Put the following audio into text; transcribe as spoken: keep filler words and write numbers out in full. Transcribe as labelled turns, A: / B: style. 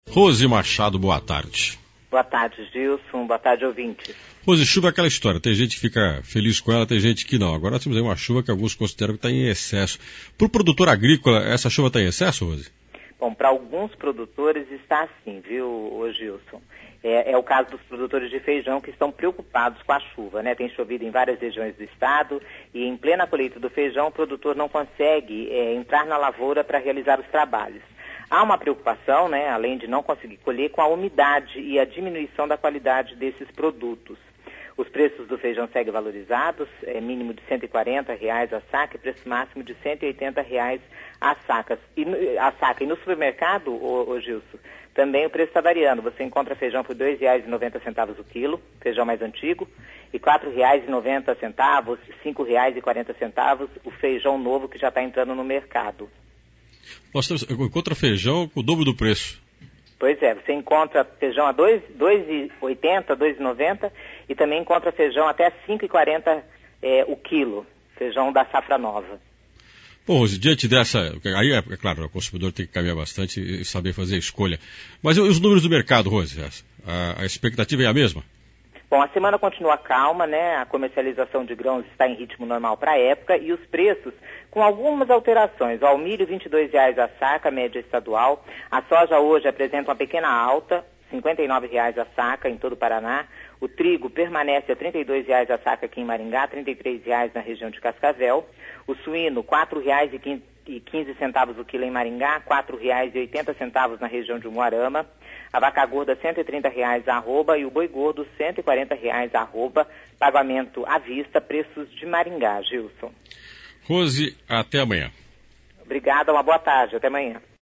A: Rose Machado, boa tarde.
B: Boa tarde, Gilson. Boa tarde, ouvintes.
A: Rose, chuva é aquela história. Tem gente que fica feliz com ela, tem gente que não. Agora nós temos aí uma chuva que alguns consideram que está em excesso. Para o produtor agrícola, essa chuva está em excesso, Rose?
B: Bom, para alguns produtores está assim, viu, ô Gilson? É, é o caso dos produtores de feijão que estão preocupados com a chuva, né? Tem chovido em várias regiões do estado e em plena colheita do feijão o produtor não consegue é, entrar na lavoura para realizar os trabalhos. Há uma preocupação, né, além de não conseguir colher, com a umidade e a diminuição da qualidade desses produtos. Os preços do feijão seguem valorizados, é mínimo de cento e quarenta reais a saca e preço máximo de cento e oitenta reais a, sacas. E, a saca. E no supermercado, ô, ô Gilson, também o preço está variando. Você encontra feijão por dois reais e noventa centavos o quilo, feijão mais antigo, e quatro reais e noventa centavos, cinco reais e quarenta centavos o feijão novo que já está entrando no mercado.
A: Nós temos, encontra feijão com o dobro do preço.
B: Pois é, você encontra feijão a dois reais e oitenta centavos, dois reais e noventa centavos e também encontra feijão até cinco reais e quarenta centavos é, o quilo, feijão da safra nova.
A: Bom, Rose, diante dessa, aí é, é claro, o consumidor tem que caminhar bastante e saber fazer a escolha. Mas e os números do mercado, Rose? A, a expectativa é a mesma?
B: Bom, a semana continua calma, né? A comercialização de grãos está em ritmo normal para a época e os preços com algumas alterações. O milho, vinte e dois reais a saca, média estadual. A soja hoje apresenta uma pequena alta, cinquenta e nove reais a saca em todo o Paraná. O trigo permanece a trinta e dois reais a saca aqui em Maringá, trinta e três reais na região de Cascavel. O suíno, quatro reais e quinze centavos o quilo em Maringá, quatro reais e oitenta centavos na região de Umuarama. A vaca gorda, cento e trinta reais a arroba e o boi gordo, cento e quarenta reais a arroba. Pagamento à vista, preços de Maringá, Gilson.
A: Rose, até amanhã.
B: Obrigada, uma boa tarde, até amanhã.